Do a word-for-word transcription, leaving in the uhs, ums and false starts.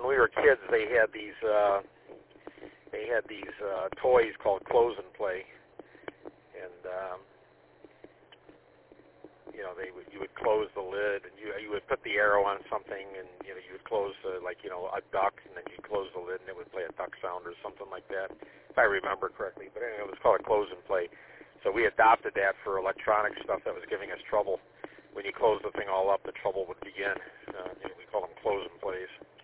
when we were kids, they had these uh, they had these uh, toys called close and play, and um, you know, they would, you would close the lid, and you you would put the arrow on something, and you know, you would close the, like, you know, a duck, and then you close the lid, and it would play a duck sound or something like that, if I remember correctly. But anyway, it was called a close and play. So we adopted that for electronic stuff that was giving us trouble. When you close the thing all up, the trouble would begin. Uh, you know, we call them close and plays.